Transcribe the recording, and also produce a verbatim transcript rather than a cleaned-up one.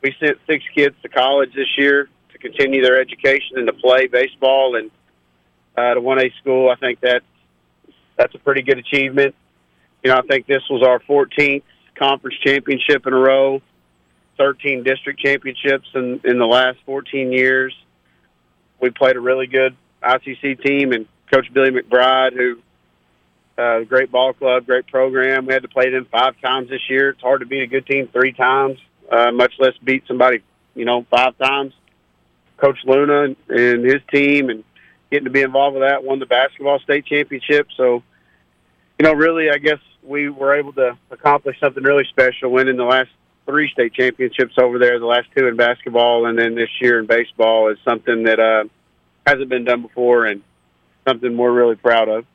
we sent six kids to college this year to continue their education and to play baseball and uh, to one A school. I think that that's a pretty good achievement. You know, I think this was our fourteenth conference championship in a row, thirteen district championships in, in the last fourteen years. We played a really good I C C team, and Coach Billy McBride, who uh, great ball club, great program. We had to play them five times this year. It's hard to beat a good team three times, uh, much less beat somebody, you know, five times. Coach Luna and, and his team, and getting to be involved with that, won the basketball state championship. So, you know, really, I guess we were able to accomplish something really special, winning the last three state championships over there, the last two in basketball, and then this year in baseball is something that uh, hasn't been done before and something we're really proud of.